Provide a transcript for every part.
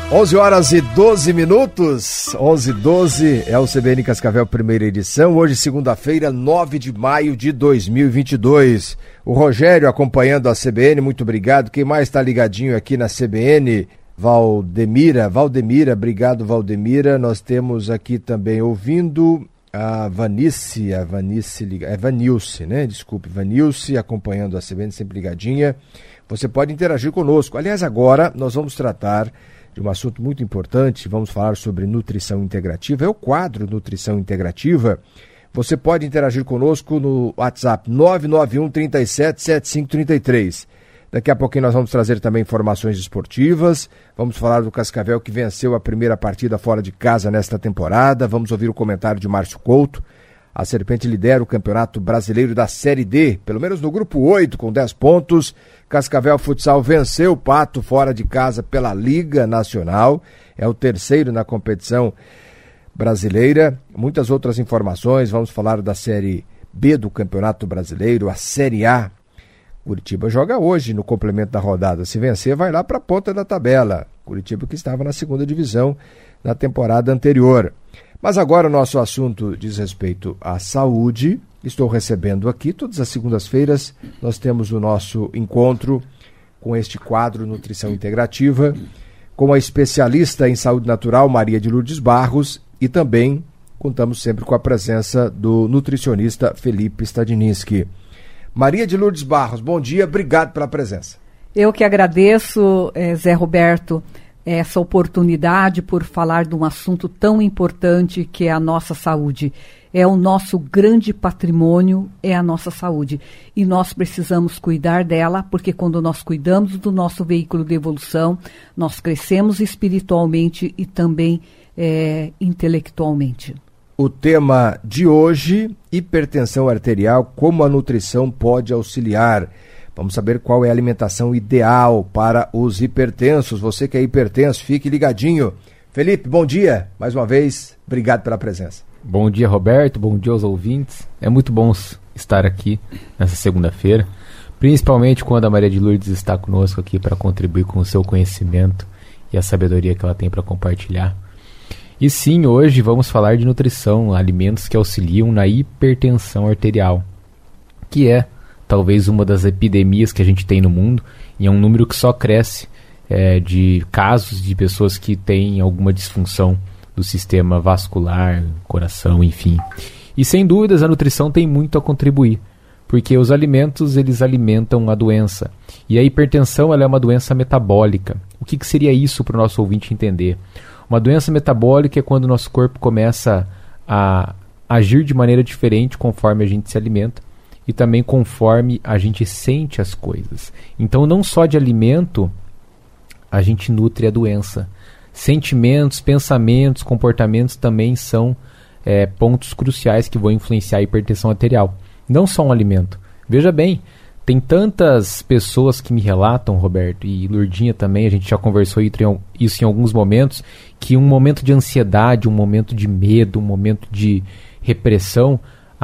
11 horas e 12 minutos, 11h12, é o CBN Cascavel, primeira edição, hoje segunda-feira, 9 de maio de 2022. O Rogério acompanhando a CBN, muito obrigado. Quem mais está ligadinho aqui na CBN? Valdemira, obrigado Valdemira. Nós temos aqui também ouvindo a Vanilce, né? Desculpe, Vanilce acompanhando a CBN, sempre ligadinha. Você pode interagir conosco. Aliás, agora nós vamos tratar de um assunto muito importante, vamos falar sobre nutrição integrativa, é o quadro Nutrição Integrativa. Você pode interagir conosco no WhatsApp 991 37 7533. Daqui a pouquinho nós vamos trazer também informações esportivas, vamos falar do Cascavel que venceu a primeira partida fora de casa nesta temporada, vamos ouvir o comentário de Márcio Couto. A Serpente lidera o Campeonato Brasileiro da Série D, pelo menos no grupo 8, com 10 pontos. Cascavel Futsal venceu o Pato fora de casa pela Liga Nacional, é o terceiro na competição brasileira. Muitas outras informações, vamos falar da Série B do Campeonato Brasileiro, a Série A. Curitiba joga hoje no complemento da rodada, se vencer vai lá para a ponta da tabela. Curitiba que estava na segunda divisão na temporada anterior. Mas agora o nosso assunto diz respeito à saúde. Estou recebendo aqui, todas as segundas-feiras, nós temos o nosso encontro com este quadro Nutrição Integrativa, com a especialista em saúde natural, Maria de Lourdes Barros, e também contamos sempre com a presença do nutricionista Felipe Stadninsky. Maria de Lourdes Barros, bom dia, obrigado pela presença. Eu que agradeço, Zé Roberto, essa oportunidade por falar de um assunto tão importante que é a nossa saúde. É o nosso grande patrimônio, é a nossa saúde. E nós precisamos cuidar dela, porque quando nós cuidamos do nosso veículo de evolução, nós crescemos espiritualmente e também intelectualmente. O tema de hoje, hipertensão arterial, como a nutrição pode auxiliar. Vamos saber qual é a alimentação ideal para os hipertensos. Você que é hipertenso, fique ligadinho. Felipe, bom dia. Mais uma vez, obrigado pela presença. Bom dia, Roberto. Bom dia aos ouvintes. É muito bom estar aqui nessa segunda-feira, principalmente quando a Maria de Lourdes está conosco aqui para contribuir com o seu conhecimento e a sabedoria que ela tem para compartilhar. E sim, hoje vamos falar de nutrição, alimentos que auxiliam na hipertensão arterial, que é talvez uma das epidemias que a gente tem no mundo, e é um número que só cresce de casos de pessoas que têm alguma disfunção do sistema vascular, coração, enfim. E sem dúvidas a nutrição tem muito a contribuir, porque os alimentos eles alimentam a doença, e a hipertensão ela é uma doença metabólica. O que seria isso para o nosso ouvinte entender? Uma doença metabólica é quando o nosso corpo começa a agir de maneira diferente conforme a gente se alimenta, e também conforme a gente sente as coisas. Então, não só de alimento, a gente nutre a doença. Sentimentos, pensamentos, comportamentos também são pontos cruciais que vão influenciar a hipertensão arterial. Não só um alimento. Veja bem, tem tantas pessoas que me relatam, Roberto, e Lourdinha também, a gente já conversou isso em alguns momentos, que um momento de ansiedade, um momento de medo, um momento de repressão,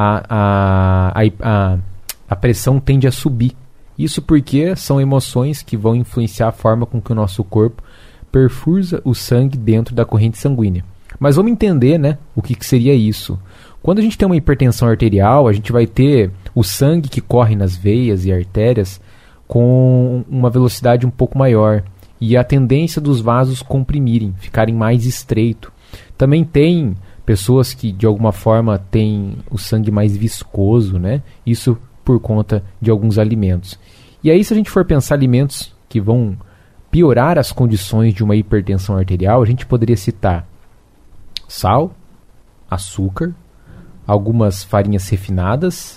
a pressão tende a subir. Isso porque são emoções que vão influenciar a forma com que o nosso corpo perfusa o sangue dentro da corrente sanguínea. Mas vamos entender, né, o que seria isso. Quando a gente tem uma hipertensão arterial, a gente vai ter o sangue que corre nas veias e artérias com uma velocidade um pouco maior e a tendência dos vasos comprimirem, ficarem mais estreitos. Também tem pessoas que de alguma forma têm o sangue mais viscoso, né? Isso por conta de alguns alimentos. E aí, se a gente for pensar alimentos que vão piorar as condições de uma hipertensão arterial, a gente poderia citar sal, açúcar, algumas farinhas refinadas,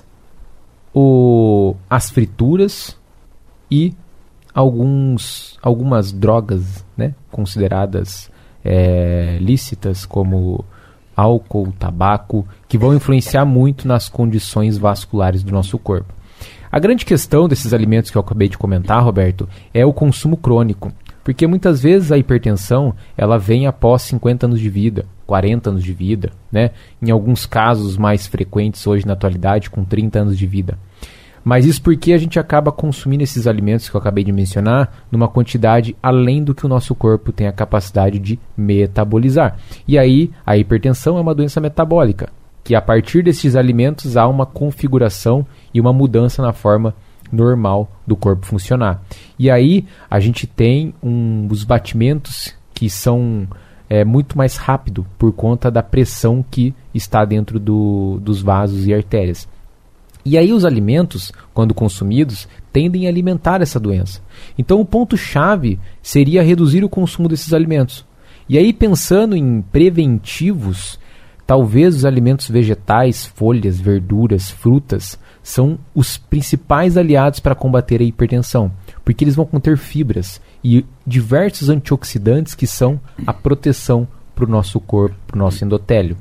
as frituras e algumas drogas, né, consideradas lícitas, como álcool, tabaco, que vão influenciar muito nas condições vasculares do nosso corpo. A grande questão desses alimentos que eu acabei de comentar, Roberto, é o consumo crônico, porque muitas vezes a hipertensão ela vem após 50 anos de vida, 40 anos de vida, né? Em alguns casos mais frequentes hoje na atualidade, com 30 anos de vida. Mas isso porque a gente acaba consumindo esses alimentos que eu acabei de mencionar numa quantidade além do que o nosso corpo tem a capacidade de metabolizar. E aí a hipertensão é uma doença metabólica, que a partir desses alimentos há uma configuração e uma mudança na forma normal do corpo funcionar. E aí a gente tem os batimentos que são muito mais rápido por conta da pressão que está dentro dos vasos e artérias. E aí os alimentos, quando consumidos, tendem a alimentar essa doença. Então o ponto-chave seria reduzir o consumo desses alimentos. E aí, pensando em preventivos, talvez os alimentos vegetais, folhas, verduras, frutas, são os principais aliados para combater a hipertensão, porque eles vão conter fibras e diversos antioxidantes que são a proteção para o nosso corpo, para o nosso endotélio.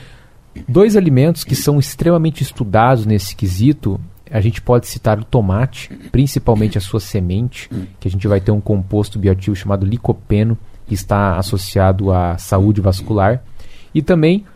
2 alimentos que são extremamente estudados nesse quesito, a gente pode citar o tomate, principalmente a sua semente, que a gente vai ter um composto bioativo chamado licopeno, que está associado à saúde vascular, e também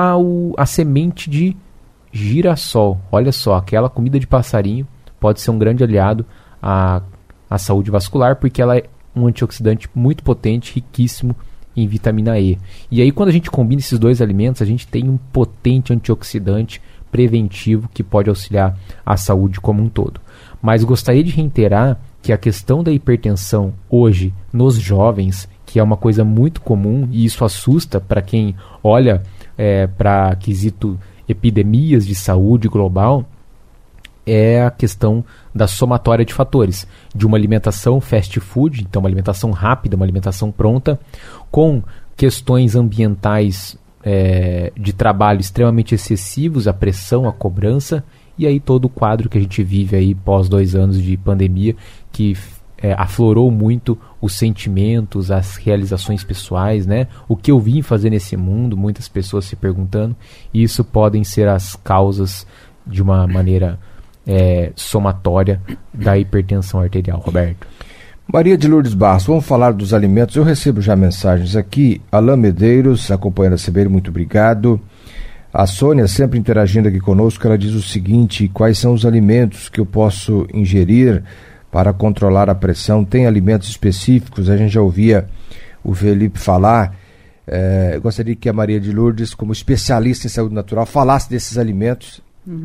a semente de girassol. Olha só, aquela comida de passarinho pode ser um grande aliado à saúde vascular, porque ela é um antioxidante muito potente, riquíssimo em vitamina E. E aí, quando a gente combina esses 2 alimentos, a gente tem um potente antioxidante preventivo que pode auxiliar a saúde como um todo. Mas gostaria de reiterar que a questão da hipertensão hoje nos jovens, que é uma coisa muito comum, e isso assusta para quem olha para quesito epidemias de saúde global, é a questão da somatória de fatores, de uma alimentação fast food, então uma alimentação rápida, uma alimentação pronta, com questões ambientais de trabalho extremamente excessivos, a pressão, a cobrança, e aí todo o quadro que a gente vive aí pós 2 anos de pandemia, que aflorou muito os sentimentos, as realizações pessoais, né? O que eu vim fazer nesse mundo, muitas pessoas se perguntando, e isso podem ser as causas de uma maneira somatória da hipertensão arterial, Roberto. Maria de Lourdes Barros, vamos falar dos alimentos. Eu recebo já mensagens aqui. Alain Medeiros, acompanhando a CBN, muito obrigado. A Sônia, sempre interagindo aqui conosco, ela diz o seguinte: quais são os alimentos que eu posso ingerir para controlar a pressão? Tem alimentos específicos? A gente já ouvia o Felipe falar. Eu gostaria que a Maria de Lourdes, como especialista em saúde natural, falasse desses alimentos.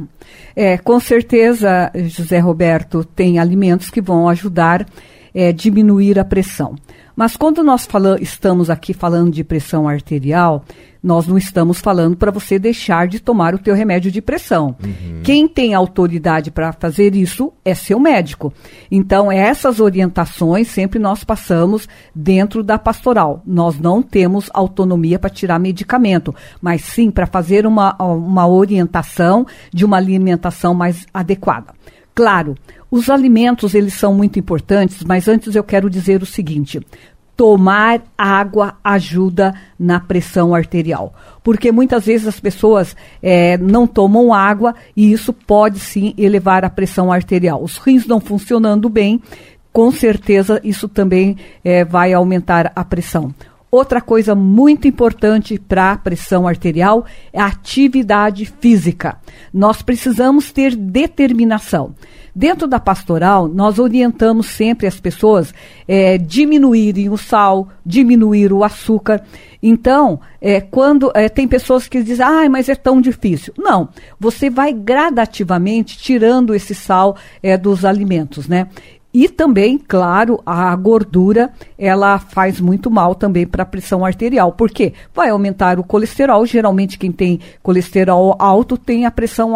Com certeza, José Roberto, tem alimentos que vão ajudar a diminuir a pressão. Mas quando nós estamos aqui falando de pressão arterial, nós não estamos falando para você deixar de tomar o teu remédio de pressão. Quem tem autoridade para fazer isso é seu médico. Então, essas orientações sempre nós passamos dentro da pastoral. Nós não temos autonomia para tirar medicamento, mas sim para fazer uma orientação de uma alimentação mais adequada. Claro, os alimentos, eles são muito importantes, mas antes eu quero dizer o seguinte: tomar água ajuda na pressão arterial, porque muitas vezes as pessoas não tomam água e isso pode sim elevar a pressão arterial. Os rins não funcionando bem, com certeza isso também vai aumentar a pressão. Outra coisa muito importante para a pressão arterial é a atividade física. Nós precisamos ter determinação. Dentro da pastoral, nós orientamos sempre as pessoas diminuírem o sal, diminuir o açúcar. Então, quando tem pessoas que dizem, mas é tão difícil. Não, você vai gradativamente tirando esse sal dos alimentos, né? E também, claro, a gordura, ela faz muito mal também para a pressão arterial. Por quê? Vai aumentar o colesterol. Geralmente, quem tem colesterol alto tem a pressão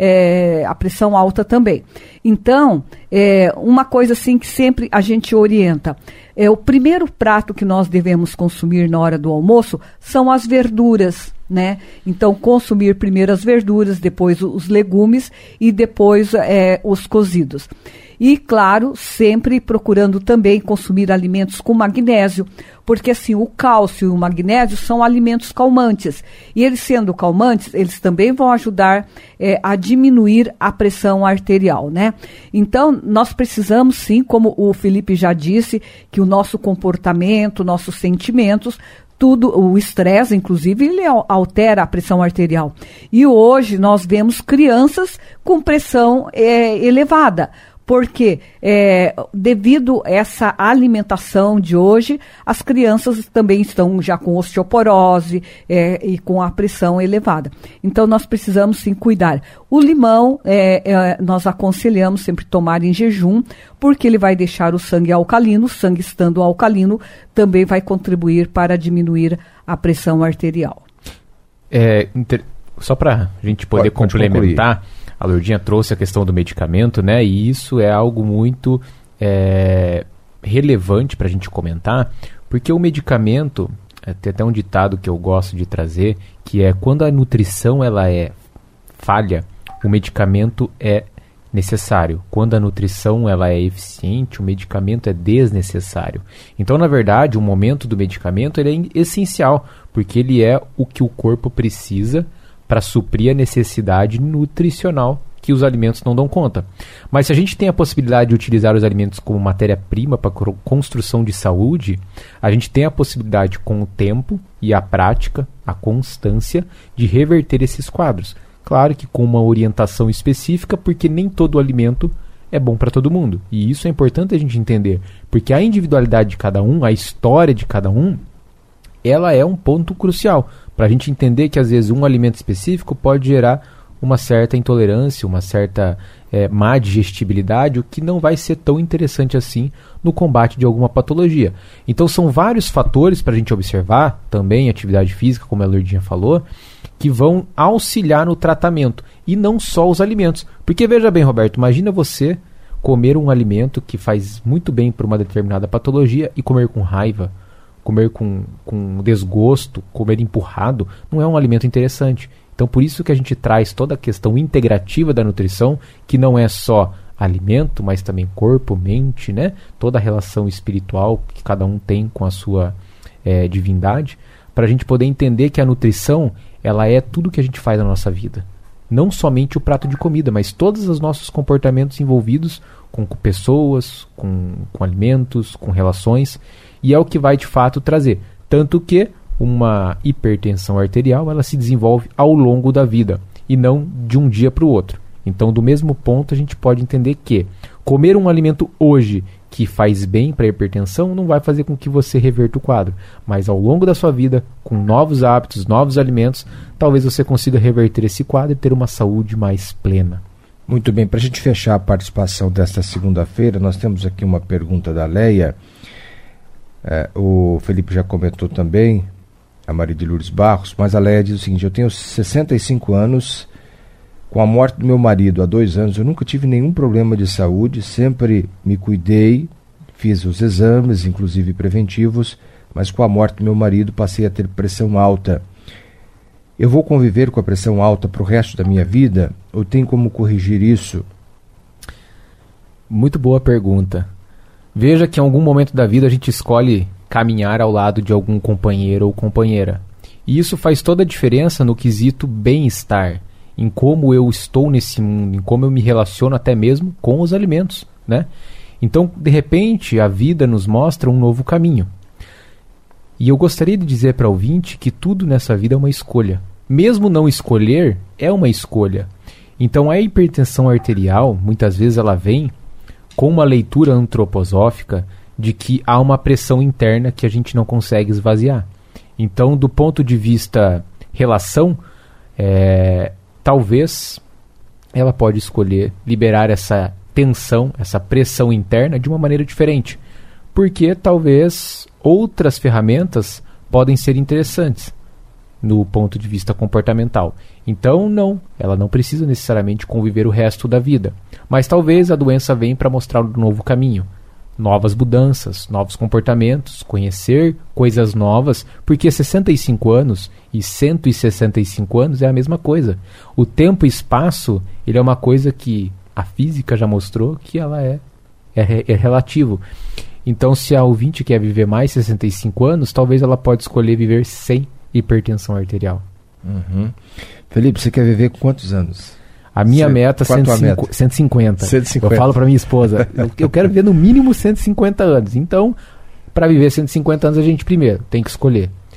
alta também. Então, uma coisa assim que sempre a gente orienta. O primeiro prato que nós devemos consumir na hora do almoço são as verduras, né? Então, consumir primeiro as verduras, depois os legumes e depois os cozidos. E, claro, sempre procurando também consumir alimentos com magnésio, porque assim, o cálcio e o magnésio são alimentos calmantes. E eles sendo calmantes, eles também vão ajudar a diminuir a pressão arterial, né? Então, nós precisamos sim, como o Felipe já disse, que o nosso comportamento, nossos sentimentos, o estresse, inclusive, ele altera a pressão arterial. E hoje nós vemos crianças com pressão elevada. Porque, devido a essa alimentação de hoje, as crianças também estão já com osteoporose e com a pressão elevada. Então, nós precisamos, sim, cuidar. O limão, nós aconselhamos sempre tomar em jejum, porque ele vai deixar o sangue alcalino. O sangue estando alcalino também vai contribuir para diminuir a pressão arterial. Só para a gente poder complementar... Concluir. A Lourdinha trouxe a questão do medicamento, né? E isso é algo muito relevante para a gente comentar, porque o medicamento, tem até um ditado que eu gosto de trazer, que é quando a nutrição ela é falha, o medicamento é necessário. Quando a nutrição ela é eficiente, o medicamento é desnecessário. Então, na verdade, o momento do medicamento ele é essencial, porque ele é o que o corpo precisa para suprir a necessidade nutricional que os alimentos não dão conta. Mas se a gente tem a possibilidade de utilizar os alimentos como matéria-prima para construção de saúde, a gente tem a possibilidade, com o tempo e a prática, a constância, de reverter esses quadros. Claro que com uma orientação específica, porque nem todo alimento é bom para todo mundo. E isso é importante a gente entender, porque a individualidade de cada um, a história de cada um, ela é um ponto crucial para a gente entender que às vezes um alimento específico pode gerar uma certa intolerância, uma certa má digestibilidade, o que não vai ser tão interessante assim no combate de alguma patologia. Então são vários fatores para a gente observar, também atividade física, como a Lourdinha falou, que vão auxiliar no tratamento, e não só os alimentos. Porque veja bem, Roberto, imagina você comer um alimento que faz muito bem para uma determinada patologia e comer com raiva, comer com desgosto, comer empurrado, não é um alimento interessante. Então, por isso que a gente traz toda a questão integrativa da nutrição, que não é só alimento, mas também corpo, mente, né? Toda a relação espiritual que cada um tem com a sua divindade, para a gente poder entender que a nutrição, ela é tudo que a gente faz na nossa vida. Não somente o prato de comida, mas todos os nossos comportamentos envolvidos com pessoas, com alimentos, com relações, e é o que vai de fato trazer. Tanto que uma hipertensão arterial ela se desenvolve ao longo da vida e não de um dia para o outro. Então, do mesmo ponto, a gente pode entender que comer um alimento hoje que faz bem para a hipertensão não vai fazer com que você reverta o quadro. Mas ao longo da sua vida, com novos hábitos, novos alimentos, talvez você consiga reverter esse quadro e ter uma saúde mais plena. Muito bem, para a gente fechar a participação desta segunda-feira, nós temos aqui uma pergunta da Leia. O Felipe já comentou também, a Maria de Lourdes Barros, mas a Leia diz o seguinte: eu tenho 65 anos, com a morte do meu marido há 2 anos, eu nunca tive nenhum problema de saúde, sempre me cuidei, fiz os exames, inclusive preventivos, mas com a morte do meu marido passei a ter pressão alta. Eu vou conviver com a pressão alta para o resto da minha vida? Ou tem como corrigir isso? Muito boa pergunta. Veja que em algum momento da vida a gente escolhe caminhar ao lado de algum companheiro ou companheira. E isso faz toda a diferença no quesito bem-estar, em como eu estou nesse mundo, em como eu me relaciono até mesmo com os alimentos, né? Então, de repente, a vida nos mostra um novo caminho. E eu gostaria de dizer para o ouvinte que tudo nessa vida é uma escolha. Mesmo não escolher, é uma escolha. Então, a hipertensão arterial, muitas vezes ela vem com uma leitura antroposófica de que há uma pressão interna que a gente não consegue esvaziar. Então, do ponto de vista relação, talvez ela pode escolher liberar essa tensão, essa pressão interna de uma maneira diferente. Porque talvez outras ferramentas podem ser interessantes no ponto de vista comportamental. Então, não, ela não precisa necessariamente conviver o resto da vida. Mas talvez a doença venha para mostrar um novo caminho, novas mudanças, novos comportamentos, conhecer coisas novas, porque 65 anos e 165 anos é a mesma coisa. O tempo e espaço, ele é uma coisa que a física já mostrou que ela é relativo. Então, se a ouvinte quer viver mais 65 anos, talvez ela pode escolher viver sem hipertensão arterial. Uhum. Felipe, você quer viver com quantos anos? A minha meta é 150. Eu falo para minha esposa, eu quero viver no mínimo 150 anos. Então, para viver 150 anos, a gente primeiro tem que escolher.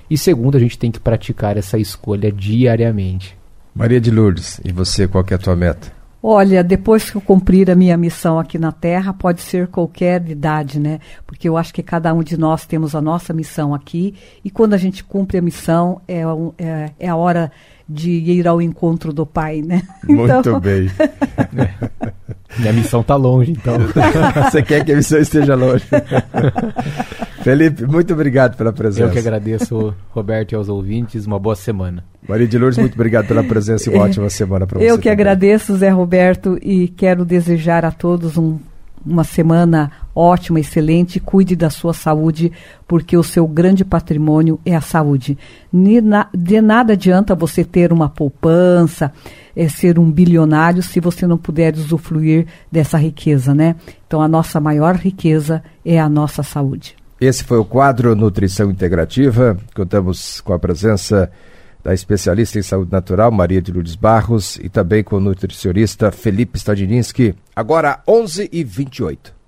E segundo, a gente tem que praticar essa escolha diariamente. Maria de Lourdes, e você, qual que é a tua meta? Olha, depois que eu cumprir a minha missão aqui na Terra, pode ser qualquer idade, né? Porque eu acho que cada um de nós temos a nossa missão aqui, e quando a gente cumpre a missão, é a hora de ir ao encontro do Pai, né? Muito bem. Minha missão está longe, então. Você quer que a missão esteja longe. Felipe, muito obrigado pela presença. Eu que agradeço, Roberto, e aos ouvintes. Uma boa semana. Maria de Lourdes, muito obrigado pela presença e uma ótima semana para você. Eu que agradeço, Zé Roberto, e quero desejar a todos uma semana ótima, excelente. Cuide da sua saúde, porque o seu grande patrimônio é a saúde. De nada adianta você ter uma poupança, ser um bilionário, se você não puder usufruir dessa riqueza, né? Então, a nossa maior riqueza é a nossa saúde. Esse foi o quadro Nutrição Integrativa. Contamos com a presença da especialista em saúde natural, Maria de Lourdes Barros, e também com o nutricionista Felipe Stadininski. Agora, 11h28.